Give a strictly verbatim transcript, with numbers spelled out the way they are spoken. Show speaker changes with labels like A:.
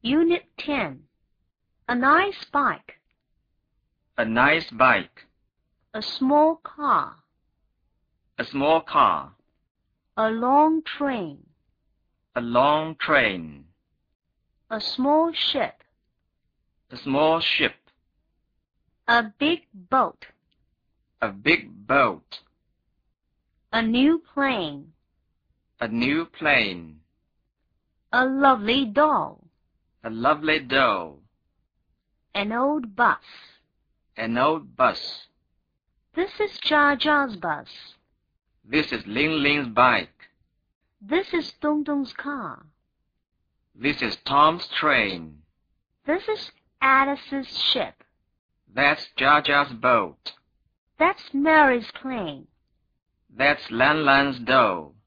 A: Unit ten. A nice bike.
B: A nice bike.
A: A small car.
B: A small car.
A: A long train.
B: A long train.
A: A small ship.
B: A small ship.
A: A big boat.
B: A big boat.
A: A new plane.
B: A new plane.
A: A lovely doll.
B: A lovely doll.
A: An old bus.
B: An old bus.
A: This is Jia Jia's bus.
B: This is Ling Ling's bike.
A: This is Dong Dong's car.
B: This is Tom's train.
A: This is Alice's ship.
B: That's Jia Jia's boat.
A: That's Mary's plane.
B: That's Lan Lan's doll.